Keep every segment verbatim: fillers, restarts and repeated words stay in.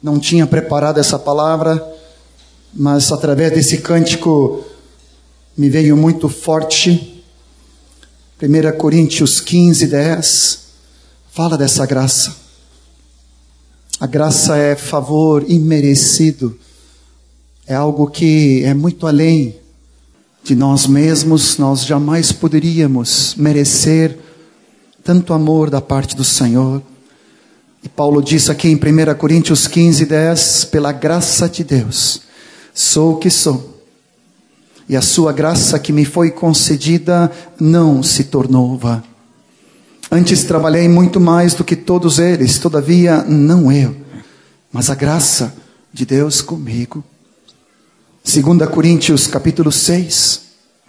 Não tinha preparado essa palavra, mas através desse cântico me veio muito forte. primeira Coríntios quinze, dez, fala dessa graça. A graça é favor imerecido, é algo que é muito além de nós mesmos. Nós jamais poderíamos merecer tanto amor da parte do Senhor. E Paulo diz aqui em primeira Coríntios quinze, dez, pela graça de Deus, sou o que sou. E a sua graça que me foi concedida não se tornou vã. Antes trabalhei muito mais do que todos eles, todavia não eu, mas a graça de Deus comigo. segunda Coríntios capítulo seis.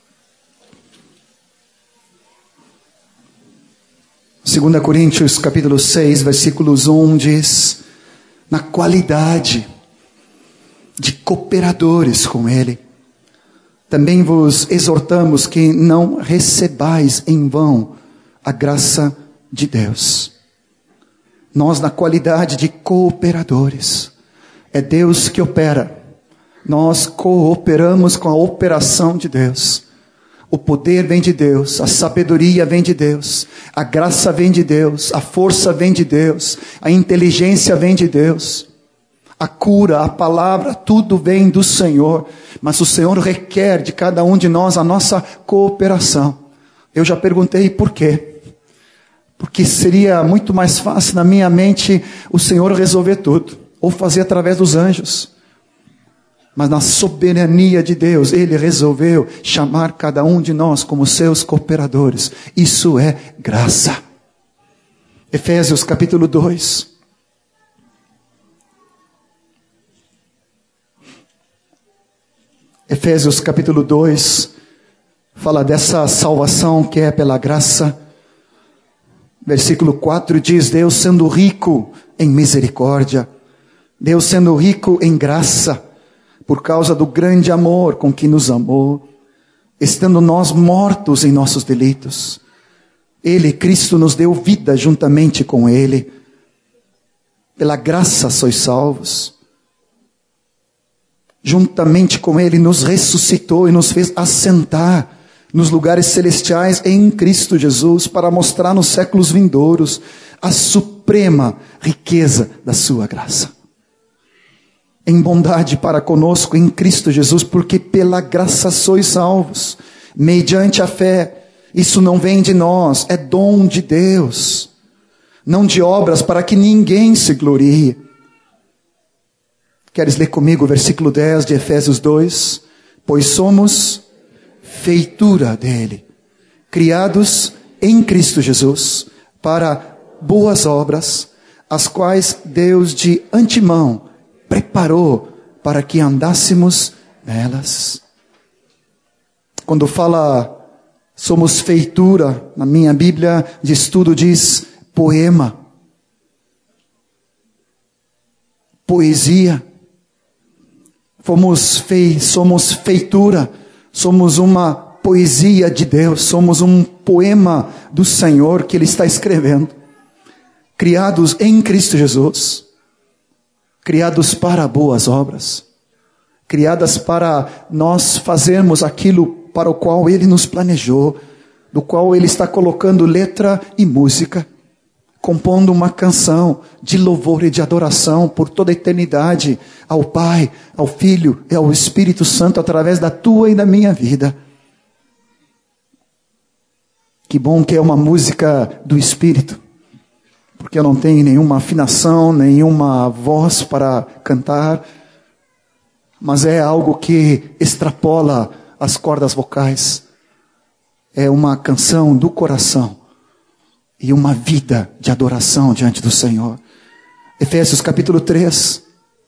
segunda Coríntios capítulo seis, versículos um diz: na qualidade de cooperadores com Ele, também vos exortamos que não recebais em vão a graça de Deus. Nós, na qualidade de cooperadores, é Deus que opera. Nós cooperamos com a operação de Deus. O poder vem de Deus, a sabedoria vem de Deus, a graça vem de Deus, a força vem de Deus, a inteligência vem de Deus, a cura, a palavra, tudo vem do Senhor. Mas o Senhor requer de cada um de nós a nossa cooperação. Eu já perguntei por quê. Porque seria muito mais fácil na minha mente o Senhor resolver tudo, ou fazer através dos anjos. Mas na soberania de Deus, Ele resolveu chamar cada um de nós como seus cooperadores. Isso é graça. Efésios capítulo dois. Efésios capítulo dois fala dessa salvação que é pela graça. Versículo quatro diz: Deus sendo rico em misericórdia, Deus sendo rico em graça, por causa do grande amor com que nos amou, estando nós mortos em nossos delitos, Ele, Cristo, nos deu vida juntamente com Ele. Pela graça sois salvos. Juntamente com Ele nos ressuscitou e nos fez assentar nos lugares celestiais em Cristo Jesus, para mostrar nos séculos vindouros a suprema riqueza da sua graça. Em bondade para conosco em Cristo Jesus, porque pela graça sois salvos, mediante a fé. Isso não vem de nós, é dom de Deus, não de obras, para que ninguém se glorie. Queres ler comigo o versículo dez de Efésios dois? Pois somos feitura dele, criados em Cristo Jesus, para boas obras, as quais Deus de antemão preparou para que andássemos nelas. Quando fala somos feitura, na minha Bíblia de estudo diz poema, poesia. Fomos fei, somos feitura, somos uma poesia de Deus, somos um poema do Senhor que Ele está escrevendo. Criados em Cristo Jesus, criados para boas obras, criadas para nós fazermos aquilo para o qual Ele nos planejou, do qual Ele está colocando letra e música, compondo uma canção de louvor e de adoração por toda a eternidade ao Pai, ao Filho e ao Espírito Santo, através da tua e da minha vida. Que bom que é uma música do Espírito, porque eu não tenho nenhuma afinação, nenhuma voz para cantar, mas é algo que extrapola as cordas vocais. É uma canção do coração e uma vida de adoração diante do Senhor. Efésios capítulo três,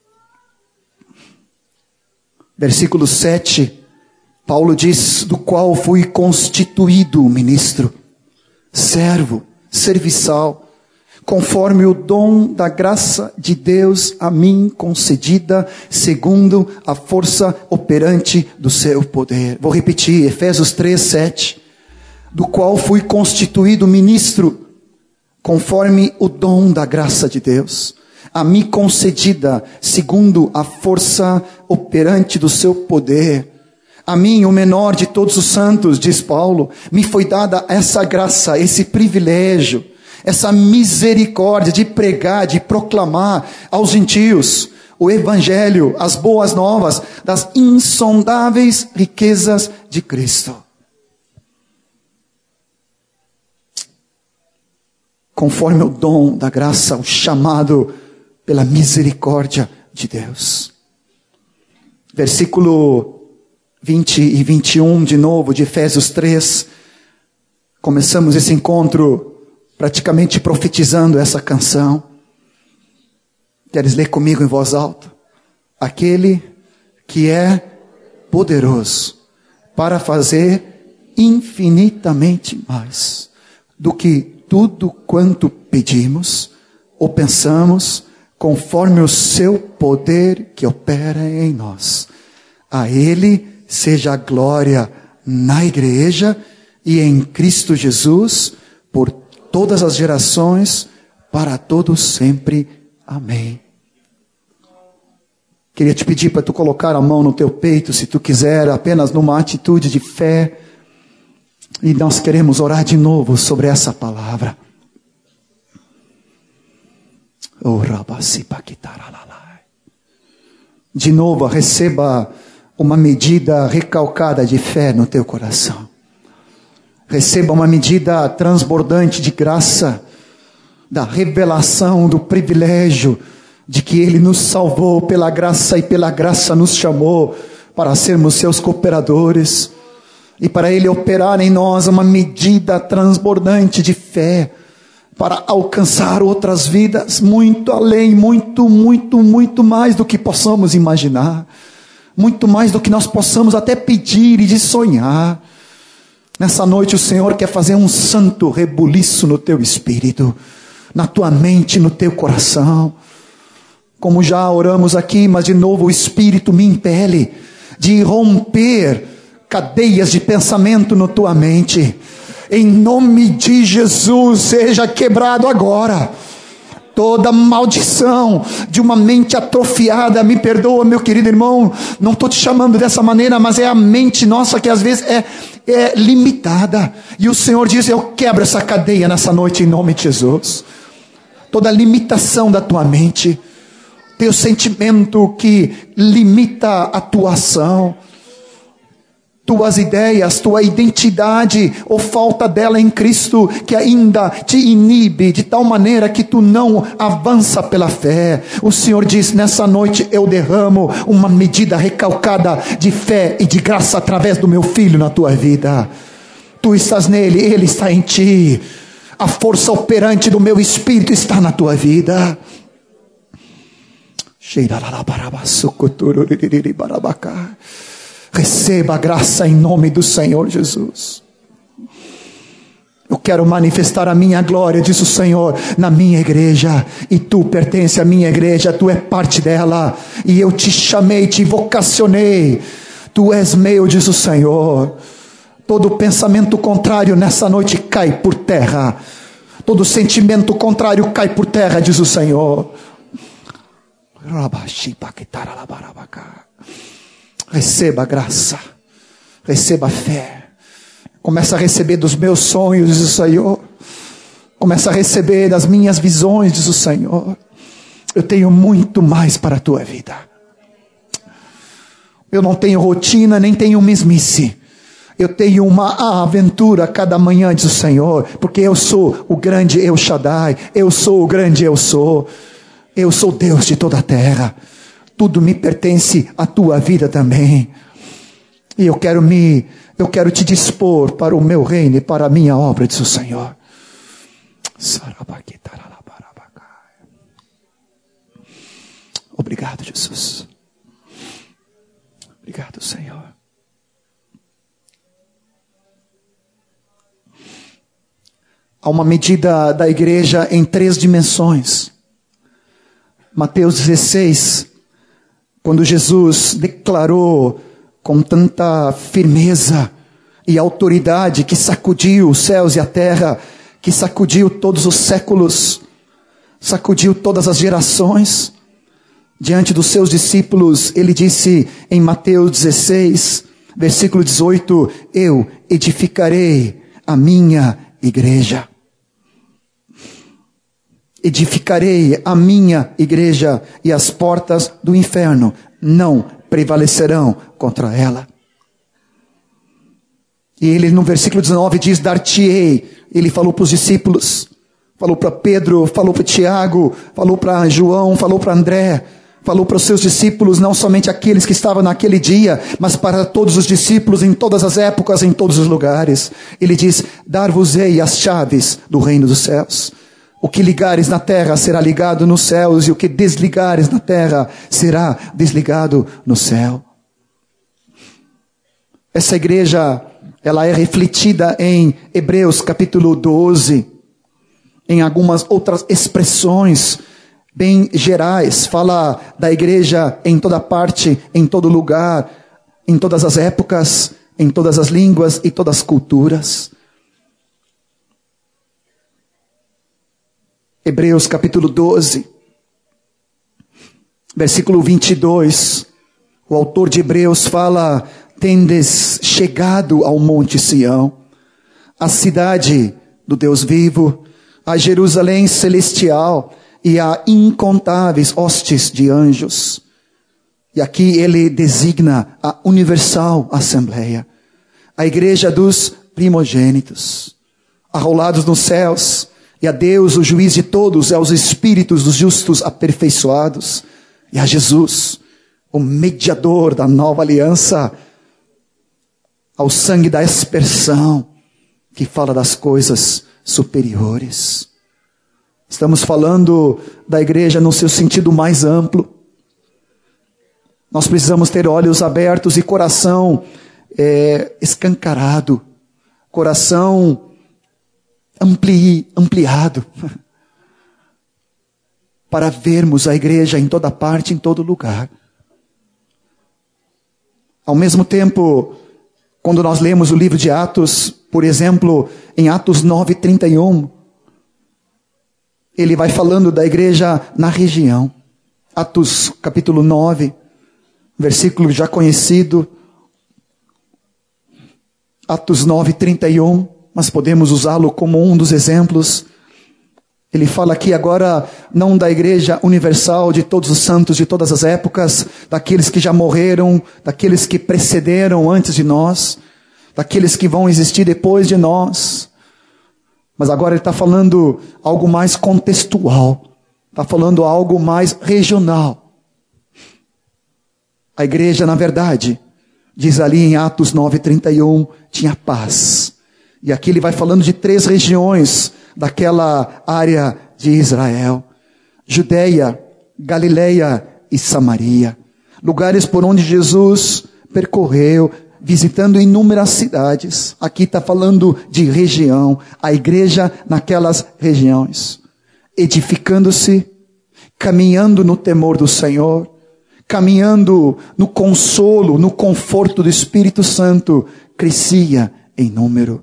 versículo sete, Paulo diz: do qual fui constituído ministro, servo, serviçal, conforme o dom da graça de Deus a mim concedida, segundo a força operante do seu poder. Vou repetir, Efésios três, sete. Do qual fui constituído ministro, conforme o dom da graça de Deus, a mim concedida segundo a força operante do seu poder. A mim, o menor de todos os santos, diz Paulo, me foi dada essa graça, esse privilégio, essa misericórdia de pregar, de proclamar aos gentios o evangelho, as boas novas das insondáveis riquezas de Cristo. Conforme o dom da graça, o chamado pela misericórdia de Deus. Versículo vinte e vinte e um, de novo, de Efésios três. Começamos esse encontro praticamente profetizando essa canção. Queres ler comigo em voz alta? Aquele que é poderoso para fazer infinitamente mais do que tudo quanto pedimos ou pensamos, conforme o seu poder que opera em nós. A Ele seja a glória na igreja e em Cristo Jesus, por todas as gerações, para todos sempre. Amém. Queria te pedir para tu colocar a mão no teu peito, se tu quiser, apenas numa atitude de fé. E nós queremos orar de novo sobre essa palavra. De novo, receba uma medida recalcada de fé no teu coração. Receba uma medida transbordante de graça, da revelação, do privilégio de que Ele nos salvou pela graça e pela graça nos chamou para sermos seus cooperadores. E para Ele operar em nós uma medida transbordante de fé, para alcançar outras vidas, muito além, muito, muito, muito mais do que possamos imaginar, muito mais do que nós possamos até pedir e de sonhar. Nessa noite o Senhor quer fazer um santo rebuliço no teu espírito, na tua mente, no teu coração. Como já oramos aqui, mas de novo o Espírito me impele de romper cadeias de pensamento na tua mente. Em nome de Jesus, seja quebrado agora toda maldição de uma mente atrofiada. Me perdoa, meu querido irmão, não estou te chamando dessa maneira, mas é a mente nossa que às vezes é, é limitada. E o Senhor diz, eu quebro essa cadeia nessa noite em nome de Jesus. Toda limitação da tua mente, teu sentimento que limita a tua ação, tuas ideias, tua identidade, ou falta dela em Cristo, que ainda te inibe de tal maneira que tu não avança pela fé. O Senhor diz, nessa noite eu derramo uma medida recalcada de fé e de graça através do meu Filho na tua vida. Tu estás nele, ele está em ti. A força operante do meu Espírito está na tua vida. Receba a graça em nome do Senhor Jesus. Eu quero manifestar a minha glória, diz o Senhor, na minha igreja. E tu pertence à minha igreja, tu é parte dela. E eu te chamei, te vocacionei. Tu és meu, diz o Senhor. Todo pensamento contrário nessa noite cai por terra. Todo sentimento contrário cai por terra, diz o Senhor. Receba a graça, receba a fé, começa a receber dos meus sonhos, diz o Senhor, começa a receber das minhas visões, diz o Senhor. Eu tenho muito mais para a tua vida. Eu não tenho rotina, nem tenho mesmice. Eu tenho uma aventura cada manhã, diz o Senhor, porque eu sou o grande El Shaddai, eu sou o grande eu sou, eu sou Deus de toda a terra. Tudo me pertence à tua vida também. E eu quero me, eu quero te dispor para o meu reino e para a minha obra, diz o Senhor. Obrigado, Jesus. Obrigado, Senhor. Há uma medida da igreja em três dimensões. Mateus dezesseis, quando Jesus declarou com tanta firmeza e autoridade que sacudiu os céus e a terra, que sacudiu todos os séculos, sacudiu todas as gerações. Diante dos seus discípulos, ele disse em Mateus dezesseis, versículo dezoito, eu edificarei a minha igreja. Edificarei a minha igreja e as portas do inferno não prevalecerão contra ela. E ele no versículo dezenove diz, dar-te-ei. Ele falou para os discípulos, falou para Pedro, falou para Tiago, falou para João, falou para André, falou para os seus discípulos, não somente aqueles que estavam naquele dia, mas para todos os discípulos em todas as épocas, em todos os lugares. Ele diz, dar-vos-ei as chaves do reino dos céus. O que ligares na terra será ligado nos céus, e o que desligares na terra será desligado no céu. Essa igreja, ela é refletida em Hebreus capítulo doze, em algumas outras expressões bem gerais. Fala da igreja em toda parte, em todo lugar, em todas as épocas, em todas as línguas e todas as culturas. Hebreus capítulo doze, versículo vinte e dois, o autor de Hebreus fala, tendes chegado ao monte Sião, a cidade do Deus vivo, a Jerusalém celestial e a incontáveis hostes de anjos. E aqui ele designa a universal assembleia, a igreja dos primogênitos, arrolados nos céus, e a Deus, o juiz de todos, e aos espíritos dos justos aperfeiçoados, e a Jesus, o mediador da nova aliança, ao sangue da aspersão, que fala das coisas superiores. Estamos falando da igreja no seu sentido mais amplo. Nós precisamos ter olhos abertos e coração é, escancarado, coração Ampli, ampliado, para vermos a igreja em toda parte, em todo lugar. Ao mesmo tempo, quando nós lemos o livro de Atos, por exemplo, em Atos nove, trinta e um, ele vai falando da igreja na região. Atos capítulo nove, versículo já conhecido. Atos nove, trinta e um. Mas podemos usá-lo como um dos exemplos. Ele fala aqui agora não da igreja universal de todos os santos de todas as épocas, daqueles que já morreram, daqueles que precederam antes de nós, daqueles que vão existir depois de nós. Mas agora ele está falando algo mais contextual, está falando algo mais regional. A igreja, na verdade, diz ali em Atos nove, trinta e um, tinha paz. E aqui ele vai falando de três regiões daquela área de Israel: Judeia, Galileia e Samaria. Lugares por onde Jesus percorreu, visitando inúmeras cidades. Aqui está falando de região, a igreja naquelas regiões, edificando-se, caminhando no temor do Senhor, caminhando no consolo, no conforto do Espírito Santo, crescia em número.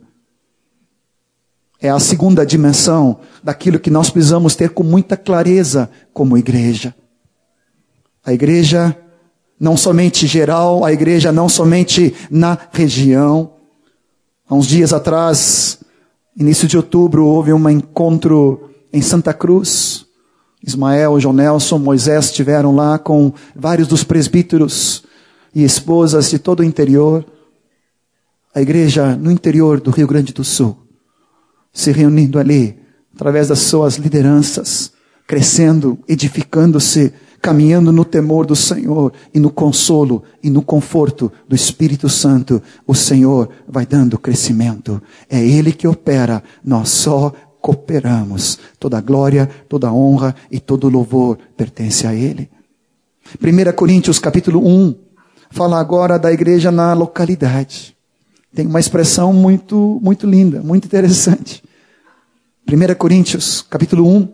É a segunda dimensão daquilo que nós precisamos ter com muita clareza como igreja. A igreja não somente geral, a igreja não somente na região. Há uns dias atrás, início de outubro, houve um encontro em Santa Cruz. Ismael, João Nelson, Moisés estiveram lá com vários dos presbíteros e esposas de todo o interior. A igreja no interior do Rio Grande do Sul, se reunindo ali, através das suas lideranças, crescendo, edificando-se, caminhando no temor do Senhor e no consolo e no conforto do Espírito Santo. O Senhor vai dando crescimento. É Ele que opera, nós só cooperamos. Toda glória, toda honra e todo louvor pertence a Ele. primeira Coríntios capítulo um, fala agora da igreja na localidade. Tem uma expressão muito, muito linda, muito interessante. primeira Coríntios, capítulo um.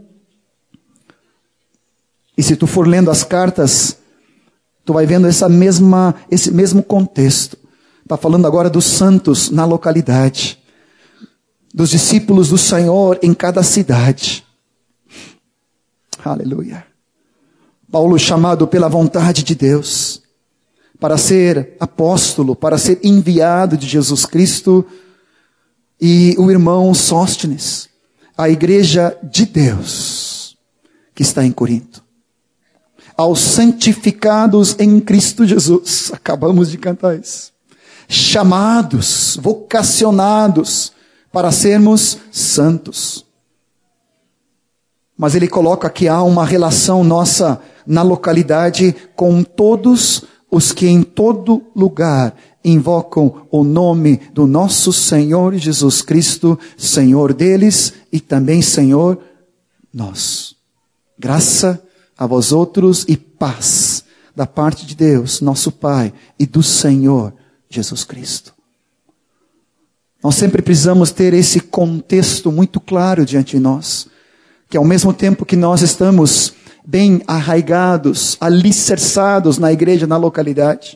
E se tu for lendo as cartas, tu vai vendo essa mesma, esse mesmo contexto. Está falando agora dos santos na localidade, dos discípulos do Senhor em cada cidade. Aleluia. Paulo, chamado pela vontade de Deus para ser apóstolo, para ser enviado de Jesus Cristo, e o irmão Sóstenes, a igreja de Deus que está em Corinto. Aos santificados em Cristo Jesus, acabamos de cantar isso, chamados, vocacionados para sermos santos. Mas ele coloca que há uma relação nossa na localidade com todos os que em todo lugar invocam o nome do nosso Senhor Jesus Cristo, Senhor deles e também Senhor nosso. Graça a vós outros e paz da parte de Deus, nosso Pai, e do Senhor Jesus Cristo. Nós sempre precisamos ter esse contexto muito claro diante de nós, que ao mesmo tempo que nós estamos bem arraigados, alicerçados na igreja, na localidade.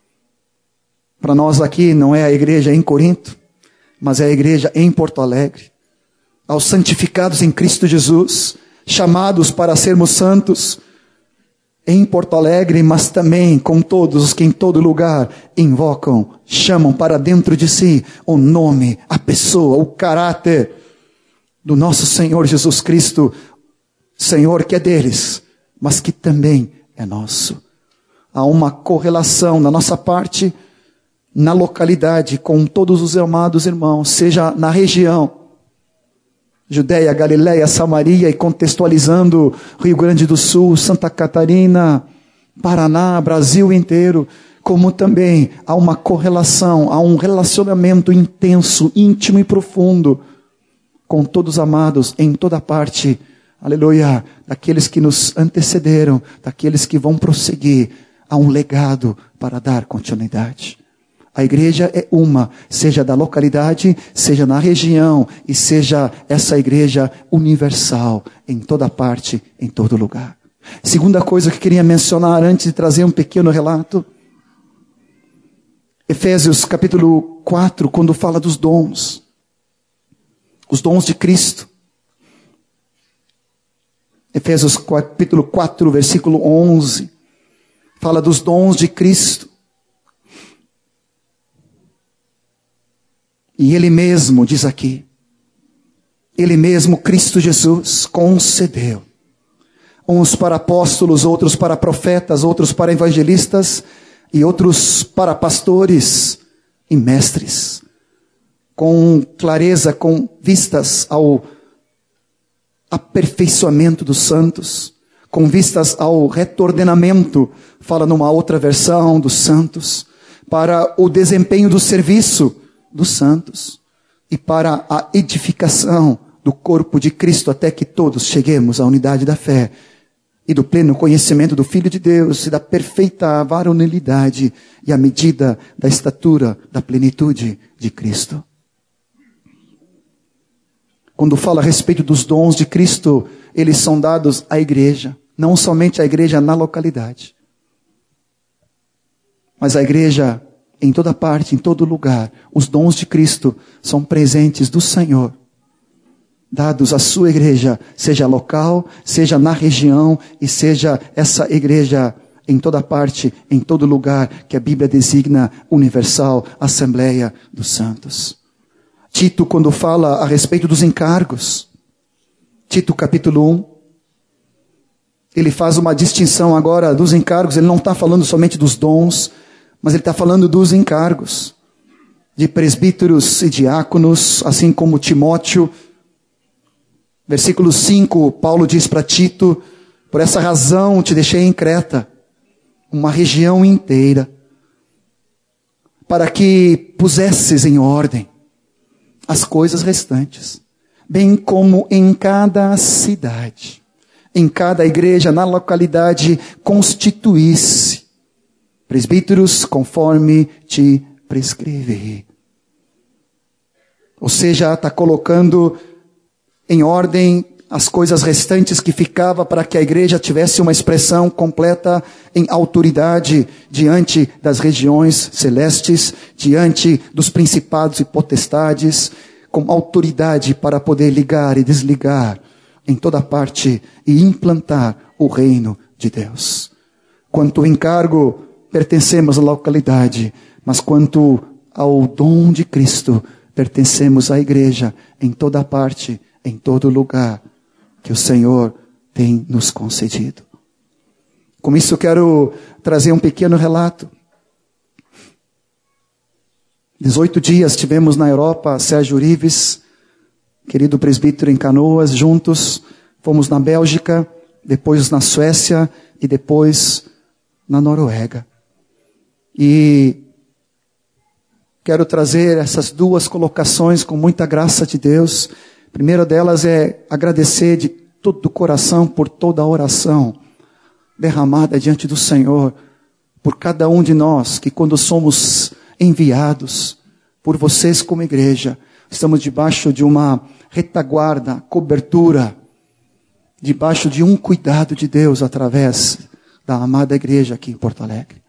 Para nós aqui não é a igreja em Corinto, mas é a igreja em Porto Alegre. Aos santificados em Cristo Jesus, chamados para sermos santos em Porto Alegre, mas também com todos os que em todo lugar invocam, chamam para dentro de si o nome, a pessoa, o caráter do nosso Senhor Jesus Cristo, Senhor que é deles, mas que também é nosso. Há uma correlação na nossa parte, na localidade, com todos os amados irmãos, seja na região, Judéia, Galiléia, Samaria, e contextualizando Rio Grande do Sul, Santa Catarina, Paraná, Brasil inteiro, como também há uma correlação, há um relacionamento intenso, íntimo e profundo, com todos os amados em toda parte, aleluia, daqueles que nos antecederam, daqueles que vão prosseguir, há um legado para dar continuidade. A igreja é uma, seja da localidade, seja na região, e seja essa igreja universal, em toda parte, em todo lugar. Segunda coisa que queria mencionar antes de trazer um pequeno relato, Efésios capítulo quatro, quando fala dos dons, os dons de Cristo. Efésios capítulo quatro, versículo onze, fala dos dons de Cristo. E Ele mesmo, diz aqui, Ele mesmo, Cristo Jesus, concedeu. Uns para apóstolos, outros para profetas, outros para evangelistas, e outros para pastores e mestres. Com clareza, com vistas ao aperfeiçoamento dos santos, com vistas ao retordenamento, fala numa outra versão, dos santos, para o desempenho do serviço dos santos e para a edificação do corpo de Cristo, até que todos cheguemos à unidade da fé e do pleno conhecimento do Filho de Deus e da perfeita varonilidade e à medida da estatura da plenitude de Cristo. Quando fala a respeito dos dons de Cristo, eles são dados à igreja, não somente à igreja na localidade, mas à igreja em toda parte, em todo lugar. Os dons de Cristo são presentes do Senhor, dados à sua igreja, seja local, seja na região, e seja essa igreja em toda parte, em todo lugar, que a Bíblia designa universal, Assembleia dos Santos. Tito, quando fala a respeito dos encargos, Tito capítulo um, ele faz uma distinção agora dos encargos, ele não está falando somente dos dons, mas ele está falando dos encargos, de presbíteros e diáconos, assim como Timóteo. Versículo cinco, Paulo diz para Tito, por essa razão te deixei em Creta, uma região inteira, para que pusesses em ordem as coisas restantes, bem como em cada cidade, em cada igreja, na localidade, constituísse presbíteros conforme te prescrevi. Ou seja, está colocando em ordem as coisas restantes que ficava para que a igreja tivesse uma expressão completa em autoridade diante das regiões celestes, diante dos principados e potestades, com autoridade para poder ligar e desligar em toda parte e implantar o reino de Deus. Quanto ao encargo, pertencemos à localidade, mas quanto ao dom de Cristo, pertencemos à igreja em toda parte, em todo lugar que o Senhor tem nos concedido. Com isso eu quero trazer um pequeno relato. dezoito dias tivemos na Europa, Sérgio Urives, querido presbítero em Canoas, juntos. Fomos na Bélgica, depois na Suécia e depois na Noruega. E quero trazer essas duas colocações com muita graça de Deus. A primeira delas é agradecer de todo o coração por toda a oração derramada diante do Senhor, por cada um de nós, que quando somos enviados por vocês como igreja, estamos debaixo de uma retaguarda, cobertura, debaixo de um cuidado de Deus através da amada igreja aqui em Porto Alegre.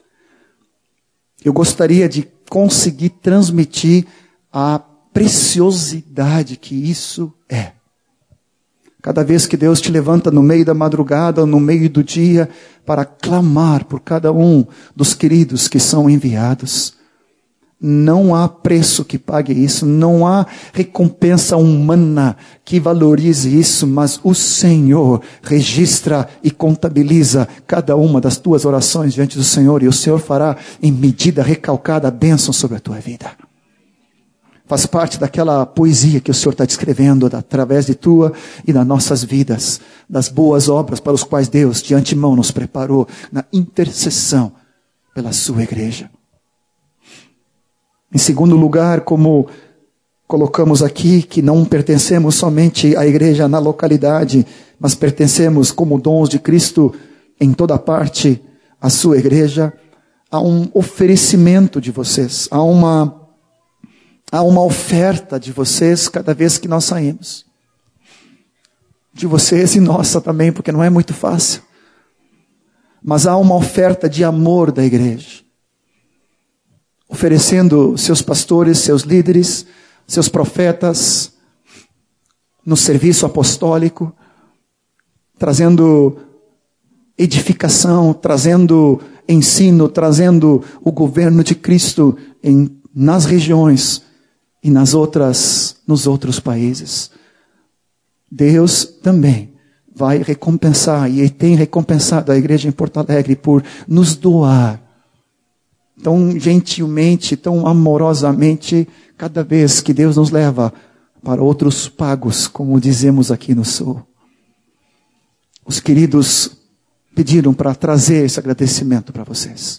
Eu gostaria de conseguir transmitir a preciosidade que isso é. Cada vez que Deus te levanta no meio da madrugada ou no meio do dia para clamar por cada um dos queridos que são enviados, não há preço que pague isso, não há recompensa humana que valorize isso, mas o Senhor registra e contabiliza cada uma das tuas orações diante do Senhor, e o Senhor fará em medida recalcada a bênção sobre a tua vida. Faz parte daquela poesia que o Senhor está descrevendo através de tua e das nossas vidas, das boas obras para os quais Deus de antemão nos preparou na intercessão pela sua igreja. Em segundo lugar, como colocamos aqui, que não pertencemos somente à igreja na localidade, mas pertencemos como dons de Cristo em toda parte à sua igreja, há um oferecimento de vocês, há uma Há uma oferta de vocês cada vez que nós saímos. De vocês e nossa também, porque não é muito fácil. Mas há uma oferta de amor da igreja. Oferecendo seus pastores, seus líderes, seus profetas, no serviço apostólico, trazendo edificação, trazendo ensino, trazendo o governo de Cristo em, nas regiões e nas outras, nos outros países. Deus também vai recompensar, e tem recompensado a igreja em Porto Alegre por nos doar tão gentilmente, tão amorosamente, cada vez que Deus nos leva para outros pagos, como dizemos aqui no Sul. Os queridos pediram para trazer esse agradecimento para vocês.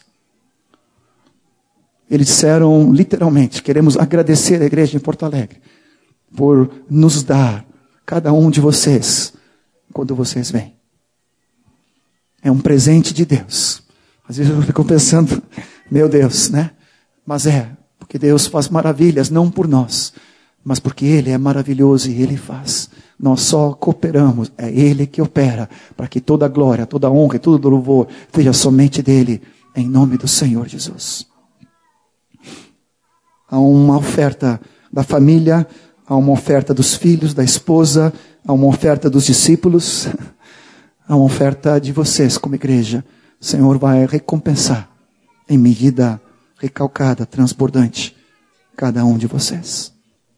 Eles disseram literalmente: queremos agradecer a igreja em Porto Alegre por nos dar, cada um de vocês, quando vocês vêm. É um presente de Deus. Às vezes eu fico pensando, meu Deus, né? Mas é, porque Deus faz maravilhas, não por nós, mas porque Ele é maravilhoso e Ele faz. Nós só cooperamos, é Ele que opera, para que toda a glória, toda a honra e todo o louvor seja somente dEle, em nome do Senhor Jesus. Há uma oferta da família, há uma oferta dos filhos, da esposa, há uma oferta dos discípulos, há uma oferta de vocês como igreja. O Senhor vai recompensar em medida recalcada, transbordante, cada um de vocês.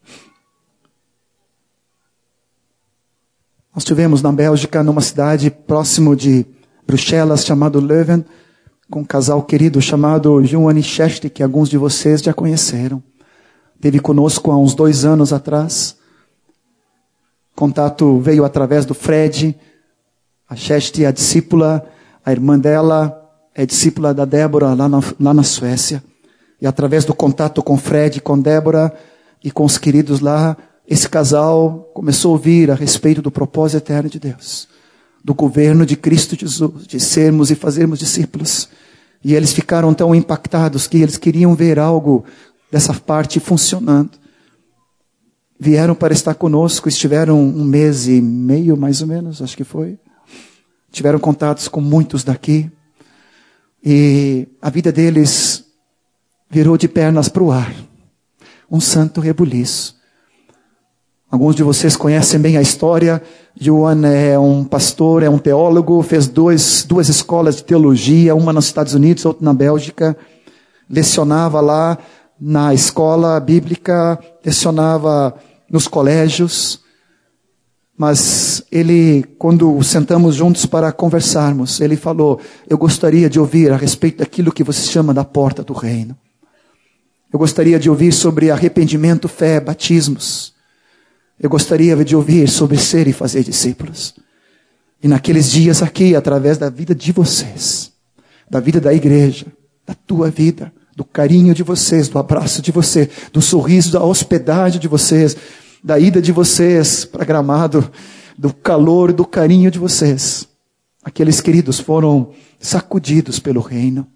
Nós estivemos na Bélgica, numa cidade próximo de Bruxelas, chamado Leuven, com um casal querido chamado Johan e Cheste, que alguns de vocês já conheceram. Teve conosco há uns dois anos atrás. Contato veio através do Fred. A Cheste é a discípula, a irmã dela é discípula da Débora lá na, lá na Suécia. E através do contato com Fred, com Débora e com os queridos lá, esse casal começou a ouvir a respeito do propósito eterno de Deus, do governo de Cristo Jesus, de sermos e fazermos discípulos. E eles ficaram tão impactados que eles queriam ver algo dessa parte funcionando. Vieram para estar conosco, estiveram um mês e meio, mais ou menos, acho que foi. Tiveram contatos com muitos daqui. E a vida deles virou de pernas para o ar. Um santo rebuliço. Alguns de vocês conhecem bem a história. Johan é um pastor, é um teólogo, fez dois, duas escolas de teologia, uma nos Estados Unidos, outra na Bélgica. Lecionava lá na escola bíblica, lecionava nos colégios. Mas ele, quando sentamos juntos para conversarmos, ele falou: eu gostaria de ouvir a respeito daquilo que você chama da porta do reino. Eu gostaria de ouvir sobre arrependimento, fé, batismos. Eu gostaria de ouvir sobre ser e fazer discípulos. E naqueles dias aqui, através da vida de vocês, da vida da igreja, da tua vida, do carinho de vocês, do abraço de vocês, do sorriso, da hospedagem de vocês, da ida de vocês para Gramado, do calor, do carinho de vocês, aqueles queridos foram sacudidos pelo reino.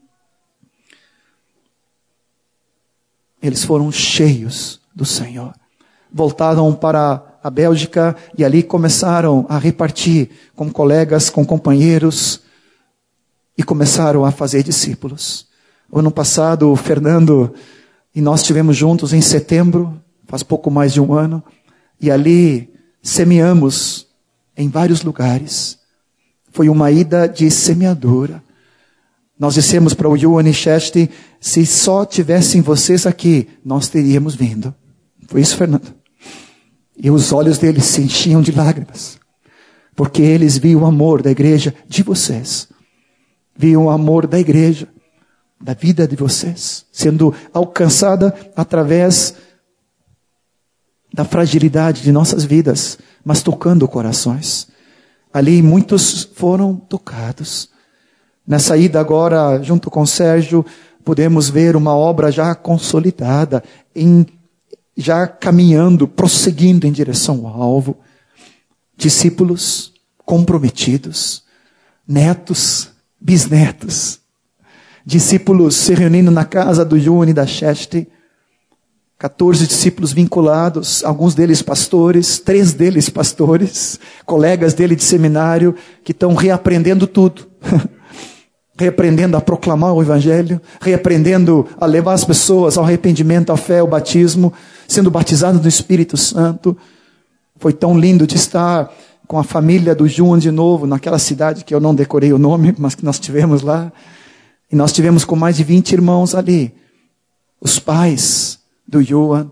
Eles foram cheios do Senhor. Voltaram para a Bélgica e ali começaram a repartir com colegas, com companheiros e começaram a fazer discípulos. O ano passado, o Fernando e nós estivemos juntos em setembro, faz pouco mais de um ano, e ali semeamos em vários lugares. Foi uma ida de semeadura. Nós dissemos para o Johan e Cheste: se só tivessem vocês aqui, nós teríamos vindo. Foi isso, Fernando? E os olhos deles se enchiam de lágrimas, porque eles viam o amor da igreja de vocês. Viam o amor da igreja, da vida de vocês, sendo alcançada através da fragilidade de nossas vidas, mas tocando corações. Ali muitos foram tocados. Nessa ida agora, junto com o Sérgio, podemos ver uma obra já consolidada, em, já caminhando, prosseguindo em direção ao alvo. Discípulos comprometidos, netos, bisnetos, discípulos se reunindo na casa do Johan e da Cheste, quatorze discípulos vinculados, alguns deles pastores, três deles pastores, colegas dele de seminário, que estão reaprendendo tudo. Reaprendendo a proclamar o Evangelho, reaprendendo a levar as pessoas ao arrependimento, à fé, ao batismo, sendo batizados no Espírito Santo. Foi tão lindo de estar com a família do Johan de novo, naquela cidade que eu não decorei o nome, mas que nós tivemos lá. E nós tivemos com mais de vinte irmãos ali. Os pais do Johan,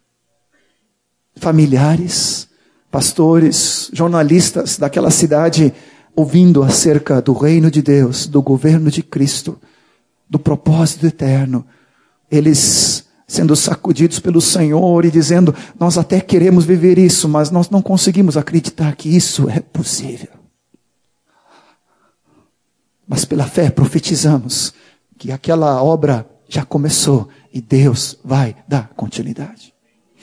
familiares, pastores, jornalistas daquela cidade, ouvindo acerca do reino de Deus, do governo de Cristo, do propósito eterno. Eles sendo sacudidos pelo Senhor e dizendo: nós até queremos viver isso, mas nós não conseguimos acreditar que isso é possível. Mas pela fé profetizamos que aquela obra já começou e Deus vai dar continuidade.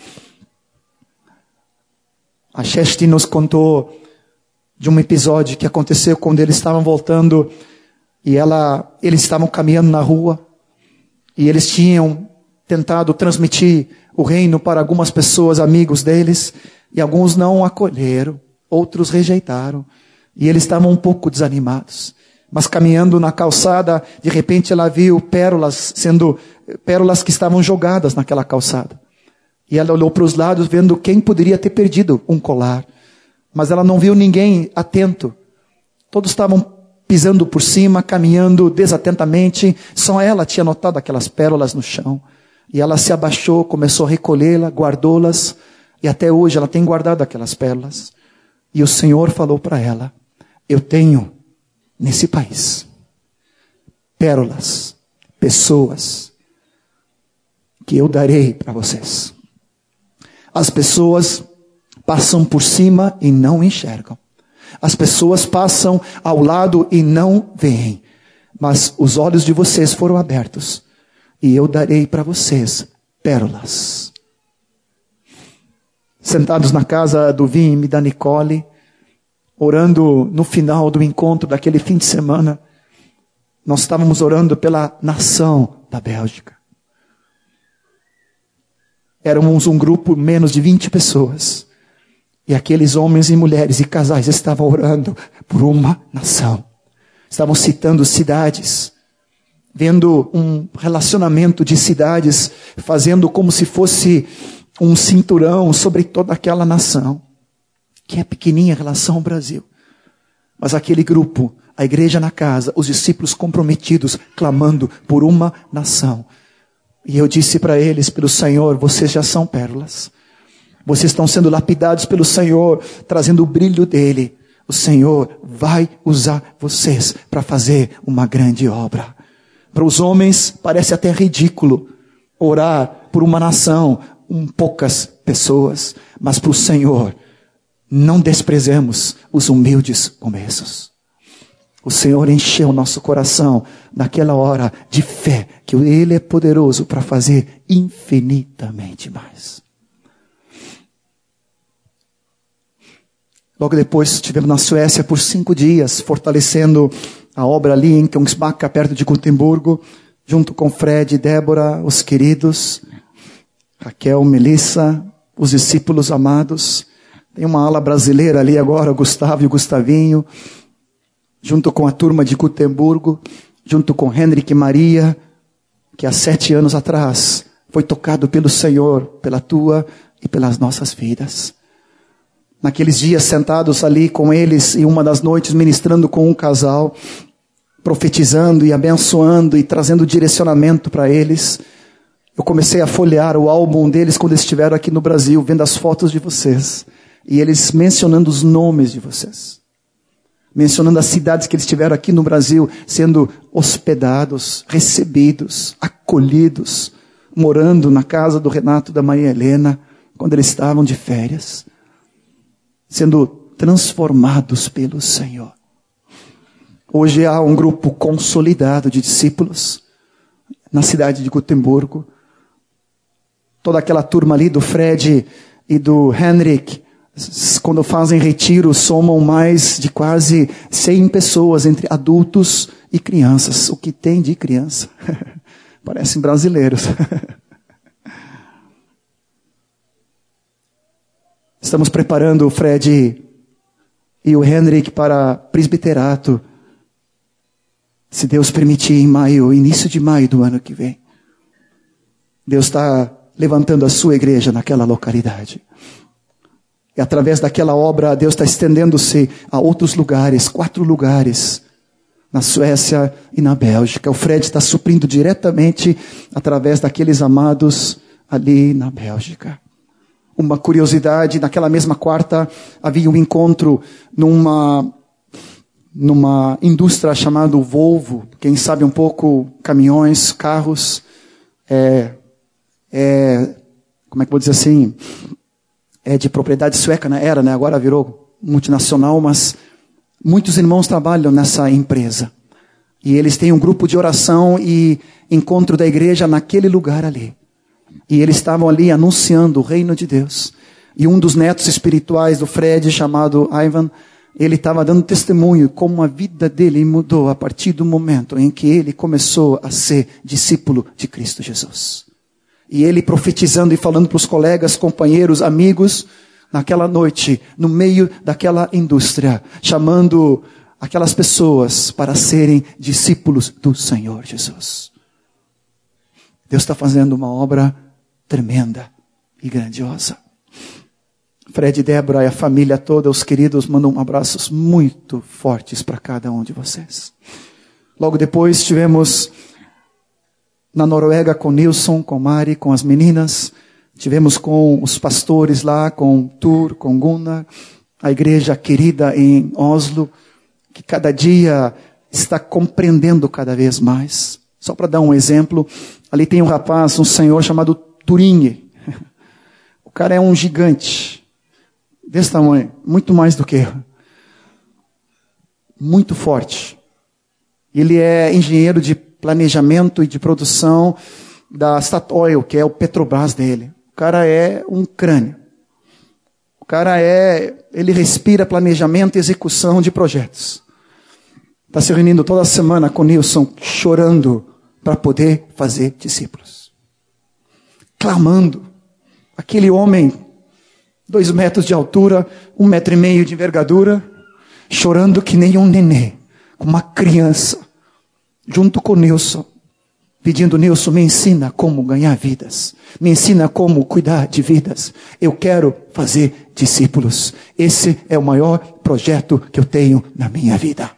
A Cheste nos contou de um episódio que aconteceu quando eles estavam voltando e ela, eles estavam caminhando na rua e eles tinham tentado transmitir o reino para algumas pessoas, amigos deles, e alguns não acolheram, outros rejeitaram e eles estavam um pouco desanimados. Mas caminhando na calçada, de repente ela viu pérolas, sendo pérolas que estavam jogadas naquela calçada. E ela olhou para os lados vendo quem poderia ter perdido um colar. Mas ela não viu ninguém atento. Todos estavam pisando por cima, caminhando desatentamente. Só ela tinha notado aquelas pérolas no chão. E ela se abaixou, começou a recolhê-las, guardou-las. E até hoje ela tem guardado aquelas pérolas. E o Senhor falou para ela: eu tenho nesse país pérolas, pessoas que eu darei para vocês. As pessoas passam por cima e não enxergam. As pessoas passam ao lado e não veem. Mas os olhos de vocês foram abertos. E eu darei para vocês pérolas. Sentados na casa do Vim e da Nicole, orando no final do encontro daquele fim de semana, nós estávamos orando pela nação da Bélgica. Éramos um grupo menos de vinte pessoas. E aqueles homens e mulheres e casais estavam orando por uma nação. Estavam citando cidades, vendo um relacionamento de cidades, fazendo como se fosse um cinturão sobre toda aquela nação, que é pequenininha em relação ao Brasil. Mas aquele grupo, a igreja na casa, os discípulos comprometidos, clamando por uma nação. E eu disse para eles, pelo Senhor, vocês já são pérolas. Vocês estão sendo lapidados pelo Senhor, trazendo o brilho dele. O Senhor vai usar vocês para fazer uma grande obra. Para os homens parece até ridículo orar por uma nação, um poucas pessoas. Mas para o Senhor, não desprezemos os humildes começos. O Senhor encheu nosso coração naquela hora de fé, que Ele é poderoso para fazer infinitamente mais. Logo depois estivemos na Suécia por cinco dias, fortalecendo a obra ali em Kungsbacka, perto de Gotemburgo, junto com Fred e Débora, os queridos, Raquel, Melissa, os discípulos amados. Tem uma ala brasileira ali agora, o Gustavo e o Gustavinho, junto com a turma de Gotemburgo, junto com Henrique e Maria, que há sete anos atrás foi tocado pelo Senhor, pela tua e pelas nossas vidas. Naqueles dias sentados ali com eles, e uma das noites ministrando com um casal, profetizando e abençoando e trazendo direcionamento para eles, eu comecei a folhear o álbum deles quando eles estiveram aqui no Brasil, vendo as fotos de vocês, e eles mencionando os nomes de vocês, mencionando as cidades que eles estiveram aqui no Brasil, sendo hospedados, recebidos, acolhidos, morando na casa do Renato e da Maria Helena, quando eles estavam de férias, sendo transformados pelo Senhor. Hoje há um grupo consolidado de discípulos na cidade de Gotemburgo. Toda aquela turma ali do Fred e do Henrik, quando fazem retiro, somam mais de quase cem pessoas entre adultos e crianças. O que tem de criança? Parecem brasileiros. Estamos preparando o Fred e o Henrik para presbiterato, se Deus permitir, em maio, início de maio do ano que vem. Deus está levantando a sua igreja naquela localidade. E através daquela obra, Deus está estendendo-se a outros lugares, quatro lugares, na Suécia e na Bélgica. O Fred está suprindo diretamente através daqueles amados ali na Bélgica. Uma curiosidade, naquela mesma quarta havia um encontro numa, numa indústria chamada Volvo. Quem sabe um pouco, caminhões, carros, é, é, como é que eu vou dizer assim, é de propriedade sueca, né? Era, né? Agora virou multinacional, mas muitos irmãos trabalham nessa empresa. E eles têm um grupo de oração e encontro da igreja naquele lugar ali. E eles estavam ali anunciando o reino de Deus. E um dos netos espirituais do Fred, chamado Ivan, ele estava dando testemunho como a vida dele mudou a partir do momento em que ele começou a ser discípulo de Cristo Jesus. E ele profetizando e falando para os colegas, companheiros, amigos, naquela noite, no meio daquela indústria, chamando aquelas pessoas para serem discípulos do Senhor Jesus. Deus está fazendo uma obra tremenda e grandiosa. Fred e Débora e a família toda, os queridos, mandam abraços muito fortes para cada um de vocês. Logo depois tivemos na Noruega com Nilson, com Mari, com as meninas. Tivemos com os pastores lá, com Tur, com Gunnar, a igreja querida em Oslo, que cada dia está compreendendo cada vez mais. Só para dar um exemplo, ali tem um rapaz, um senhor chamado Turinge. O cara é um gigante, desse tamanho, muito mais do que eu. Muito forte. Ele é engenheiro de planejamento e de produção da Statoil, que é o Petrobras dele. O cara é um crânio. O cara é, ele respira planejamento e execução de projetos. Está se reunindo toda semana com o Nilson, chorando para poder fazer discípulos. Clamando. Aquele homem, dois metros de altura, um metro e meio de envergadura, chorando que nem um nenê, uma criança, junto com o Nilson, pedindo: Nilson, me ensina como ganhar vidas. Me ensina como cuidar de vidas. Eu quero fazer discípulos. Esse é o maior projeto que eu tenho na minha vida.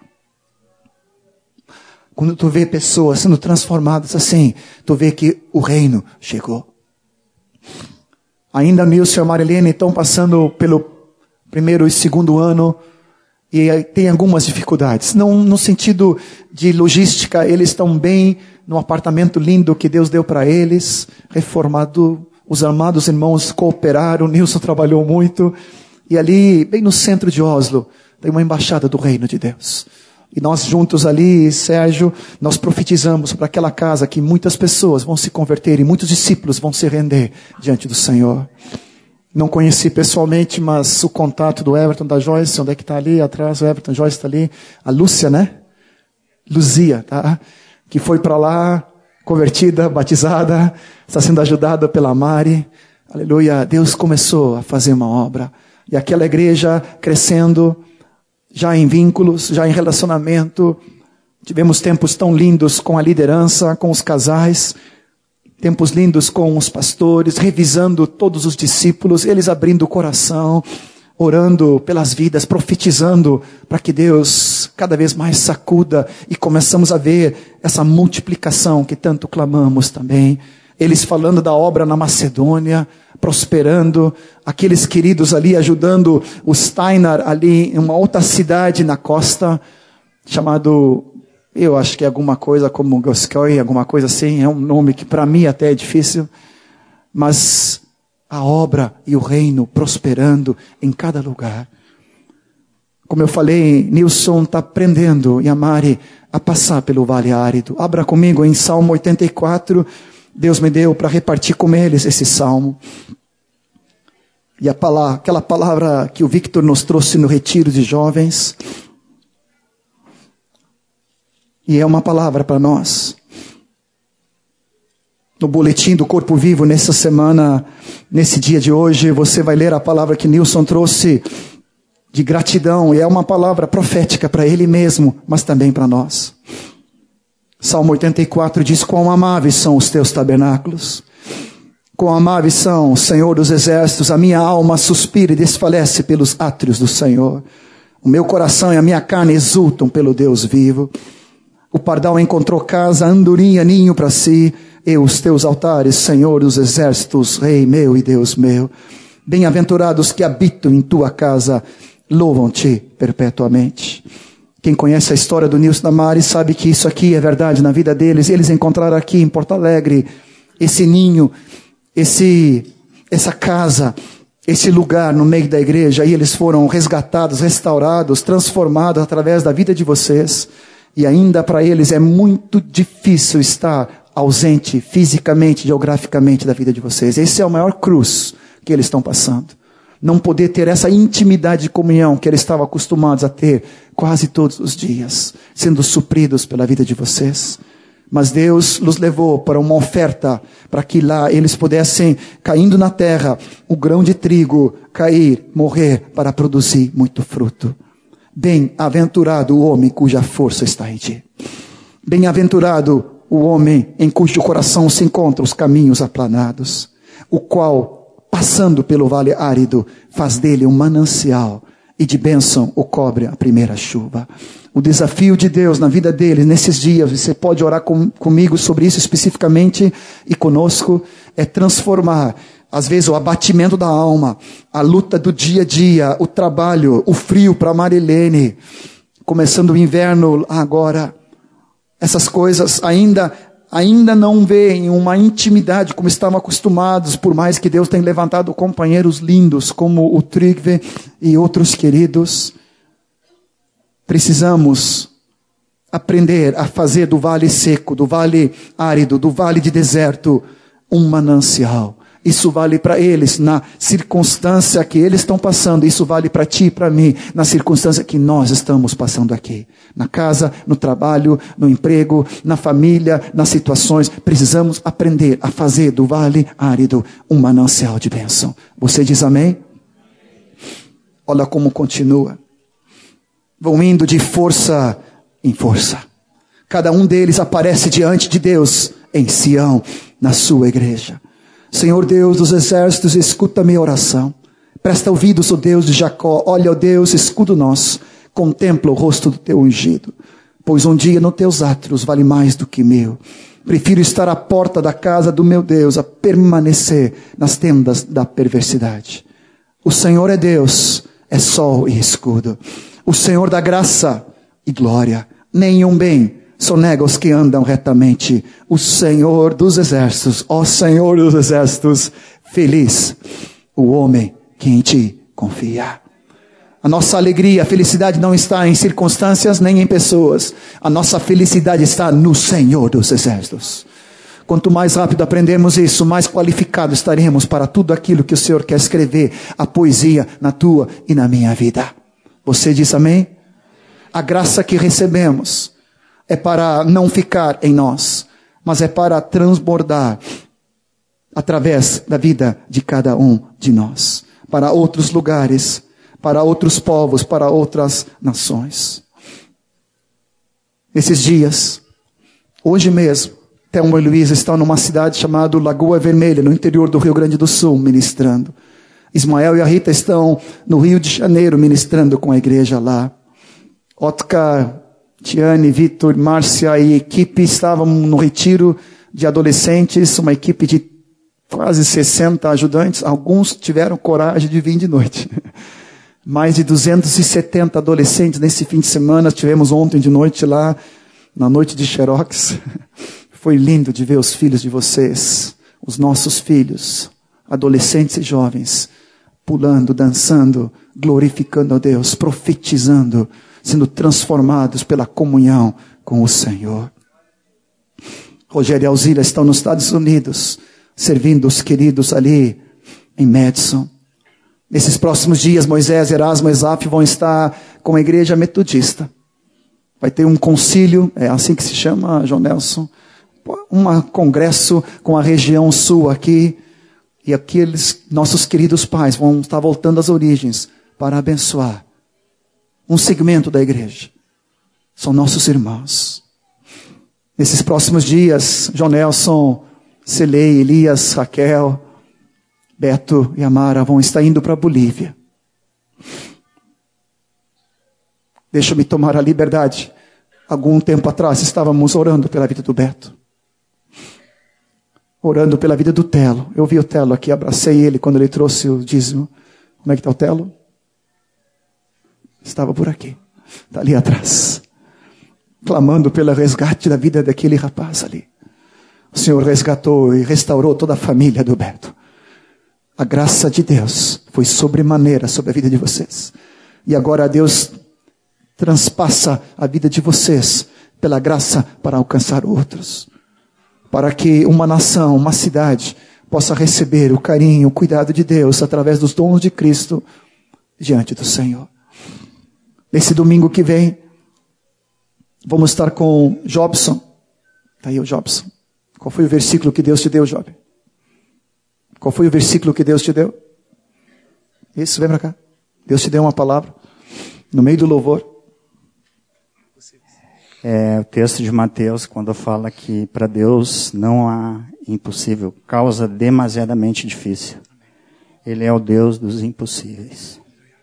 Quando tu vê pessoas sendo transformadas assim, tu vê que o reino chegou. Ainda Nilson e a Marilene estão passando pelo primeiro e segundo ano e tem algumas dificuldades. Não no sentido de logística, eles estão bem num apartamento lindo que Deus deu para eles, reformado. Os amados irmãos cooperaram, Nilson trabalhou muito. E ali, bem no centro de Oslo, tem uma embaixada do reino de Deus. E nós juntos ali, Sérgio, nós profetizamos para aquela casa que muitas pessoas vão se converter e muitos discípulos vão se render diante do Senhor. Não conheci pessoalmente, mas o contato do Everton, da Joyce, onde é que está ali atrás? O Everton, Joyce está ali. A Lúcia, né? Luzia, tá? Que foi para lá, convertida, batizada, está sendo ajudada pela Mari. Aleluia. Deus começou a fazer uma obra. E aquela igreja crescendo, já em vínculos, já em relacionamento. Tivemos tempos tão lindos com a liderança, com os casais. Tempos lindos com os pastores, revisando todos os discípulos, eles abrindo o coração, orando pelas vidas, profetizando para que Deus cada vez mais sacuda e começamos a ver essa multiplicação que tanto clamamos também. Eles falando da obra na Macedônia, prosperando, aqueles queridos ali ajudando o Steinar ali em uma outra cidade na costa, chamado, eu acho que é alguma coisa como Goskoi, alguma coisa assim, é um nome que para mim até é difícil, mas a obra e o reino prosperando em cada lugar. Como eu falei, Nilson está aprendendo e a Mari a passar pelo vale árido. Abra comigo em Salmo oitenta e quatro, Deus me deu para repartir com eles esse salmo. E a palavra, aquela palavra que o Victor nos trouxe no retiro de jovens. E é uma palavra para nós. No boletim do Corpo Vivo, nessa semana, nesse dia de hoje, você vai ler a palavra que Nilson trouxe de gratidão. E é uma palavra profética para ele mesmo, mas também para nós. Salmo oitenta e quatro diz: quão amáveis são os teus tabernáculos. Quão amáveis são, Senhor dos exércitos. A minha alma suspira e desfalece pelos átrios do Senhor. O meu coração e a minha carne exultam pelo Deus vivo. O pardal encontrou casa, a andorinha ninho para si, e os teus altares, Senhor dos exércitos, Rei meu e Deus meu. Bem-aventurados que habitam em tua casa, louvam-te perpetuamente. Quem conhece a história do Nilson da Mari sabe que isso aqui é verdade na vida deles. Eles encontraram aqui em Porto Alegre esse ninho, esse, essa casa, esse lugar no meio da igreja, e eles foram resgatados, restaurados, transformados através da vida de vocês. E ainda para eles é muito difícil estar ausente fisicamente, geograficamente da vida de vocês. Esse é o maior cruz que eles estão passando. Não poder ter essa intimidade de comunhão que eles estavam acostumados a ter quase todos os dias, sendo supridos pela vida de vocês. Mas Deus os levou para uma oferta, para que lá eles pudessem, caindo na terra, o grão de trigo cair, morrer, para produzir muito fruto. Bem-aventurado o homem cuja força está em ti. Bem-aventurado o homem em cujo coração se encontram os caminhos aplanados, o qual, passando pelo vale árido, faz dele um manancial, e de bênção o cobre a primeira chuva. O desafio de Deus na vida deles, nesses dias, você pode orar com, comigo sobre isso especificamente, e conosco, é transformar às vezes o abatimento da alma, a luta do dia a dia, o trabalho, o frio para Marilene, começando o inverno agora, essas coisas ainda, ainda não veem uma intimidade como estavam acostumados, por mais que Deus tenha levantado companheiros lindos como o Trigve e outros queridos. Precisamos aprender a fazer do vale seco, do vale árido, do vale de deserto, um manancial. Isso vale para eles na circunstância que eles estão passando. Isso vale para ti e para mim na circunstância que nós estamos passando aqui. Na casa, no trabalho, no emprego, na família, nas situações. Precisamos aprender a fazer do vale árido um manancial de bênção. Você diz amém? Olha como continua. Vão indo de força em força. Cada um deles aparece diante de Deus em Sião, na sua igreja. Senhor Deus dos exércitos, escuta minha oração. Presta ouvidos, ó Deus de Jacó. Olha, ó Deus, escudo nosso. Contempla o rosto do teu ungido. Pois um dia nos teus átrios vale mais do que mil. Prefiro estar à porta da casa do meu Deus a permanecer nas tendas da perversidade. O Senhor é Deus, é sol e escudo. O Senhor dá graça e glória. Nenhum bem sonega os que andam retamente. O Senhor dos exércitos, ó Senhor dos exércitos, feliz o homem que em ti confia. A nossa alegria, a felicidade não está em circunstâncias nem em pessoas. A nossa felicidade está no Senhor dos exércitos. Quanto mais rápido aprendemos isso, mais qualificados estaremos para tudo aquilo que o Senhor quer escrever, a poesia na tua e na minha vida. Você diz amém? A graça que recebemos é para não ficar em nós, mas é para transbordar através da vida de cada um de nós, para outros lugares, para outros povos, para outras nações. Esses dias, hoje mesmo, Thelma e Luísa estão numa cidade chamada Lagoa Vermelha, no interior do Rio Grande do Sul, ministrando. Ismael e a Rita estão no Rio de Janeiro, ministrando com a igreja lá. Otka, Tiane, Vitor, Márcia e equipe estavam no retiro de adolescentes, uma equipe de quase sessenta ajudantes. Alguns tiveram coragem de vir de noite. Mais de duzentos e setenta adolescentes nesse fim de semana. Tivemos ontem de noite lá, na noite de Xerox. Foi lindo de ver os filhos de vocês, os nossos filhos, adolescentes e jovens, pulando, dançando, glorificando a Deus, profetizando, sendo transformados pela comunhão com o Senhor. Rogério e Alzira estão nos Estados Unidos, servindo os queridos ali em Madison. Nesses próximos dias, Moisés, Erasmo e Esaf vão estar com a igreja metodista. Vai ter um concílio, é assim que se chama, João Nelson, um congresso com a região sul aqui, e aqueles nossos queridos pais vão estar voltando às origens para abençoar um segmento da igreja. São nossos irmãos. Nesses próximos dias, João Nelson, Celei, Elias, Raquel, Beto e Amara vão estar indo para a Bolívia. Deixa-me tomar a liberdade. Algum tempo atrás estávamos orando pela vida do Beto. Orando pela vida do Telo. Eu vi o Telo aqui, abracei ele quando ele trouxe o dízimo. Como é que está o Telo? Estava por aqui. Está ali atrás. Clamando pelo resgate da vida daquele rapaz ali. O Senhor resgatou e restaurou toda a família do Beto. A graça de Deus foi sobremaneira sobre a vida de vocês. E agora Deus transpassa a vida de vocês pela graça para alcançar outros. Para que uma nação, uma cidade, possa receber o carinho, o cuidado de Deus através dos dons de Cristo diante do Senhor. Nesse domingo que vem, vamos estar com Jobson. Está aí o Jobson. Qual foi o versículo que Deus te deu, Job? Qual foi o versículo que Deus te deu? Isso, vem para cá. Deus te deu uma palavra no meio do louvor. É o texto de Mateus, quando fala que para Deus não há impossível, causa demasiadamente difícil. Ele é o Deus dos impossíveis.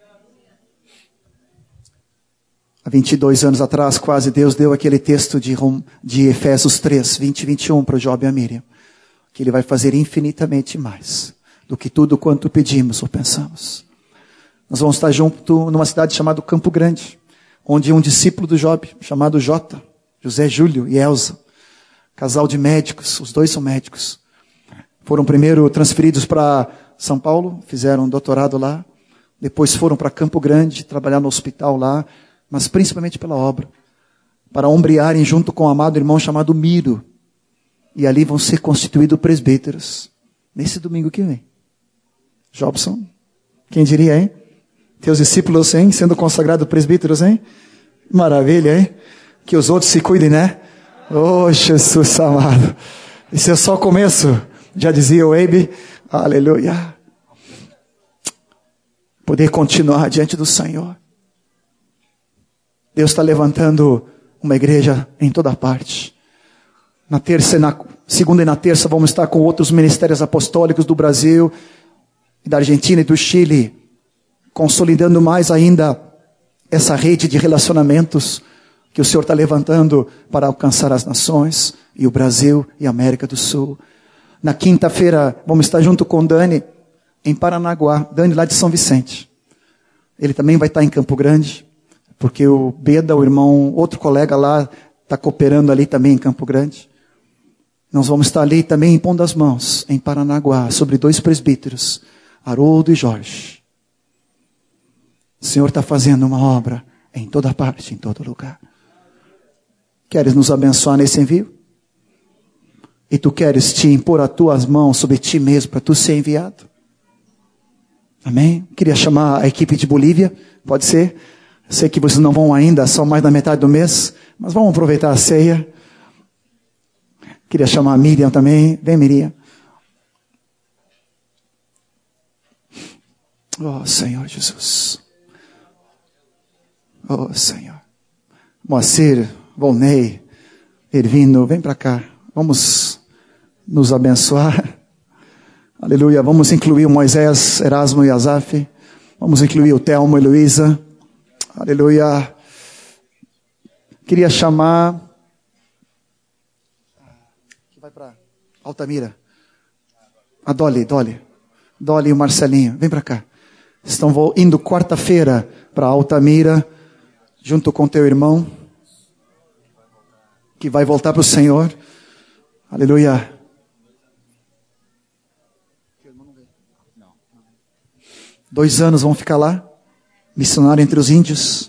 Há vinte e dois anos atrás, quase, Deus deu aquele texto de, de Efésios três, vinte e vinte e um para o Job e a Miriam. Que Ele vai fazer infinitamente mais do que tudo quanto pedimos ou pensamos. Nós vamos estar junto numa cidade chamada Campo Grande, onde um discípulo do Job, chamado Jota, José Júlio e Elza, casal de médicos, os dois são médicos, foram primeiro transferidos para São Paulo, fizeram um doutorado lá, depois foram para Campo Grande, trabalhar no hospital lá, mas principalmente pela obra, para ombrearem junto com um amado irmão chamado Miro, e ali vão ser constituídos presbíteros, nesse domingo que vem. Jobson, quem diria, hein? Teus discípulos, hein? Sendo consagrados presbíteros, hein? Maravilha, hein? Que os outros se cuidem, né? Oh, Jesus amado. Esse é só o começo. Já dizia o Abe. Aleluia. Poder continuar diante do Senhor. Deus está levantando uma igreja em toda parte. Na terça e na segunda e na terça vamos estar com outros ministérios apostólicos do Brasil, da Argentina e do Chile, consolidando mais ainda essa rede de relacionamentos que o Senhor está levantando para alcançar as nações, e o Brasil e a América do Sul. Na quinta-feira vamos estar junto com Dani, em Paranaguá, Dani lá de São Vicente. Ele também vai estar em Campo Grande, porque o Beda, o irmão, outro colega lá, está cooperando ali também em Campo Grande. Nós vamos estar ali também em Pão das Mãos, em Paranaguá, sobre dois presbíteros, Haroldo e Jorge. O Senhor está fazendo uma obra em toda parte, em todo lugar. Queres nos abençoar nesse envio? E tu queres te impor as tuas mãos sobre ti mesmo para tu ser enviado? Amém? Queria chamar a equipe de Bolívia, pode ser? Sei que vocês não vão ainda, só mais da metade do mês, mas vamos aproveitar a ceia. Queria chamar a Miriam também. Vem, Miriam. Oh, Senhor Jesus. Oh, Senhor. Moacir, Volney, Ervino, vem para cá. Vamos nos abençoar. Aleluia. Vamos incluir o Moisés, Erasmo e Azaf. Vamos incluir o Telmo e Luísa. Aleluia. Queria chamar... que vai para Altamira. A Dolly, Dolly. Dolly e o Marcelinho. Vem para cá. Estão indo quarta-feira para Altamira, junto com teu irmão, que vai voltar para o Senhor. Aleluia. Dois anos vão ficar lá, missionário entre os índios.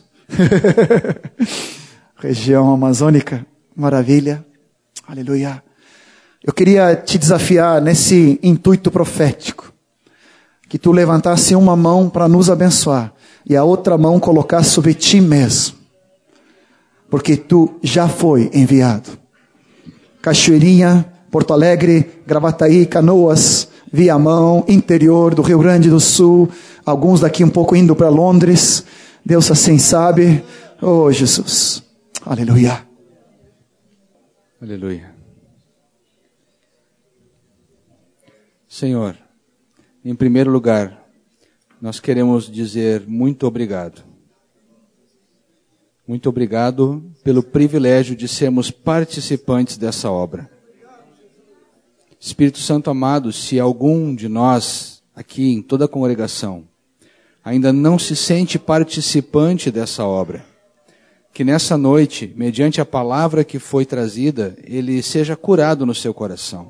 Região amazônica, maravilha. Aleluia. Eu queria te desafiar nesse intuito profético, que tu levantasse uma mão para nos abençoar e a outra mão colocasse sobre ti mesmo, porque tu já foi enviado. Cachoeirinha, Porto Alegre, Gravataí, Canoas, Viamão, interior do Rio Grande do Sul, alguns daqui um pouco indo para Londres, Deus assim sabe. Oh, Jesus, aleluia. Aleluia. Senhor, em primeiro lugar, nós queremos dizer muito obrigado. Muito obrigado pelo privilégio de sermos participantes dessa obra. Espírito Santo amado, se algum de nós, aqui em toda a congregação, ainda não se sente participante dessa obra, que nessa noite, mediante a palavra que foi trazida, ele seja curado no seu coração.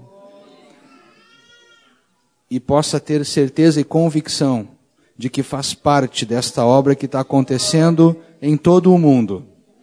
E possa ter certeza e convicção de que faz parte desta obra que está acontecendo em todo o mundo.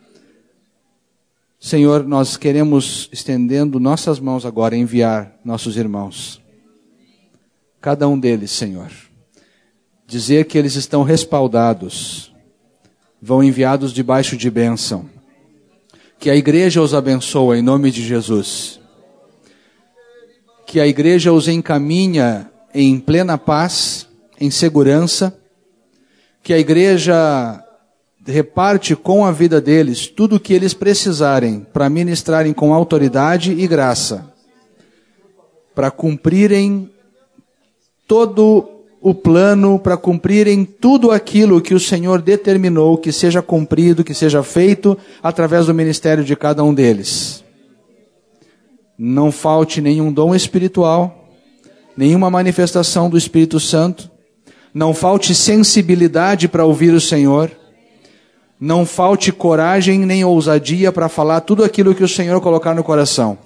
Senhor, nós queremos, estendendo nossas mãos agora, enviar nossos irmãos. Cada um deles, Senhor. Dizer que eles estão respaldados, vão enviados debaixo de bênção. Que a igreja os abençoa em nome de Jesus. Que a igreja os encaminha em plena paz, em segurança. Que a igreja reparte com a vida deles tudo o que eles precisarem para ministrarem com autoridade e graça, para cumprirem todo o plano, para cumprirem tudo aquilo que o Senhor determinou que seja cumprido, que seja feito através do ministério de cada um deles. Não falte nenhum dom espiritual, nenhuma manifestação do Espírito Santo, não falte sensibilidade para ouvir o Senhor, não falte coragem nem ousadia para falar tudo aquilo que o Senhor colocar no coração.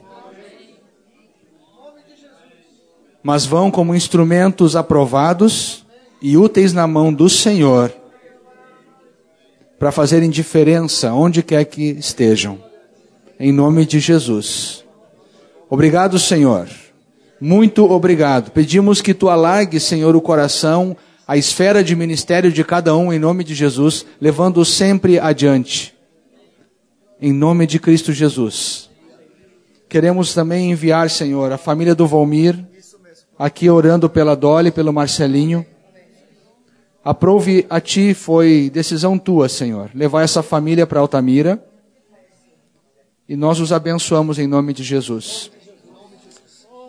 Mas vão como instrumentos aprovados e úteis na mão do Senhor para fazerem diferença onde quer que estejam. Em nome de Jesus. Obrigado, Senhor. Muito obrigado. Pedimos que Tu alargues, Senhor, o coração, a esfera de ministério de cada um, em nome de Jesus, levando-o sempre adiante. Em nome de Cristo Jesus. Queremos também enviar, Senhor, a família do Volmir, aqui orando pela Dolly, pelo Marcelinho. Aprove a Ti, foi decisão Tua, Senhor, levar essa família para Altamira. E nós os abençoamos em nome de Jesus.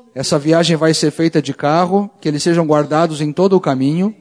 Essa viagem vai ser feita de carro, que eles sejam guardados em todo o caminho.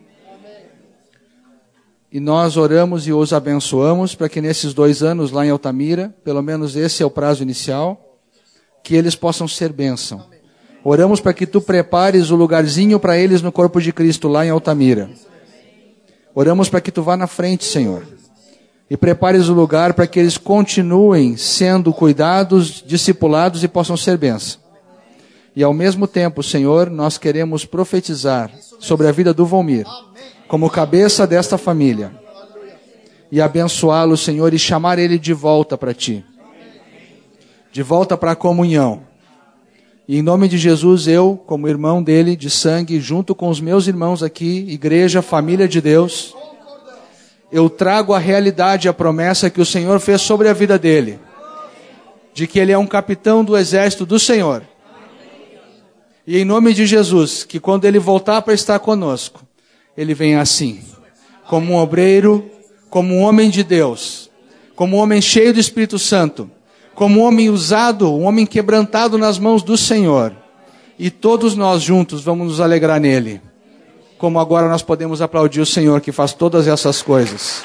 E nós oramos e os abençoamos para que nesses dois anos lá em Altamira, pelo menos esse é o prazo inicial, que eles possam ser bênção. Oramos para que tu prepares o lugarzinho para eles no corpo de Cristo lá em Altamira. Oramos para que tu vá na frente, Senhor, e prepares o lugar para que eles continuem sendo cuidados, discipulados e possam ser bênção. E ao mesmo tempo, Senhor, nós queremos profetizar sobre a vida do Volmir, como cabeça desta família, e abençoá-lo, Senhor, e chamar ele de volta para ti, de volta para a comunhão. E em nome de Jesus, eu, como irmão dele, de sangue, junto com os meus irmãos aqui, igreja, família de Deus, eu trago a realidade, a promessa que o Senhor fez sobre a vida dele, de que ele é um capitão do exército do Senhor. E em nome de Jesus, que quando ele voltar para estar conosco, ele vem assim, como um obreiro, como um homem de Deus, como um homem cheio do Espírito Santo, como um homem usado, um homem quebrantado nas mãos do Senhor. E todos nós juntos vamos nos alegrar nele. Como agora nós podemos aplaudir o Senhor que faz todas essas coisas.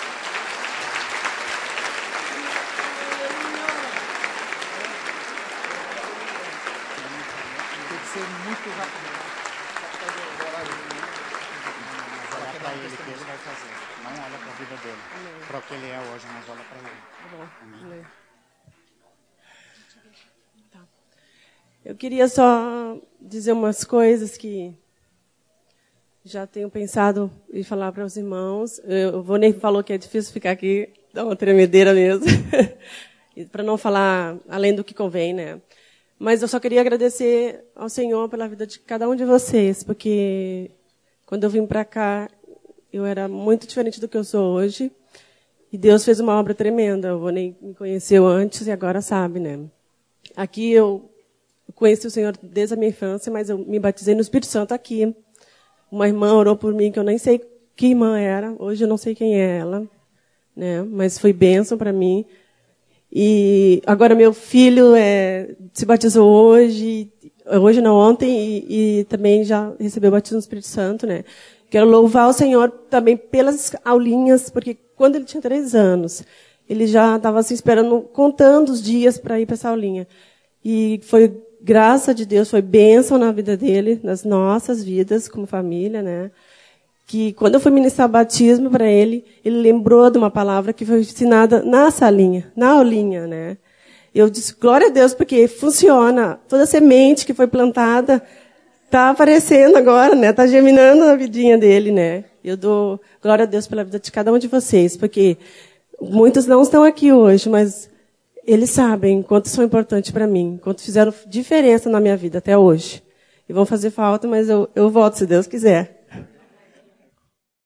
Eu queria só dizer umas coisas que já tenho pensado em falar para os irmãos. O Vonei falou que é difícil ficar aqui, dá uma tremedeira mesmo, para não falar além do que convém, né? Mas eu só queria agradecer ao Senhor pela vida de cada um de vocês, porque quando eu vim para cá, eu era muito diferente do que eu sou hoje, e Deus fez uma obra tremenda. O Vonei me conheceu antes e agora sabe, né? Aqui eu conheci o Senhor desde a minha infância, mas eu me batizei no Espírito Santo aqui. Uma irmã orou por mim, que eu nem sei que irmã era. Hoje eu não sei quem é ela, né? Mas foi bênção para mim. E agora meu filho é, se batizou hoje, hoje não, ontem, e, e também já recebeu o batismo no Espírito Santo, né? Quero louvar o Senhor também pelas aulinhas, porque quando ele tinha três anos, ele já estava assim, esperando, contando os dias para ir para essa aulinha. E foi graça de Deus, foi bênção na vida dele, nas nossas vidas como família, né? Que quando eu fui ministrar batismo para ele, ele lembrou de uma palavra que foi ensinada na salinha, na aulinha, né? Eu disse, glória a Deus, porque funciona. Toda semente que foi plantada está aparecendo agora, né? Está germinando na vidinha dele, né? Eu dou glória a Deus pela vida de cada um de vocês, porque muitos não estão aqui hoje, mas eles sabem quanto são importantes para mim, quanto fizeram diferença na minha vida até hoje. E vão fazer falta, mas eu, eu volto, se Deus quiser.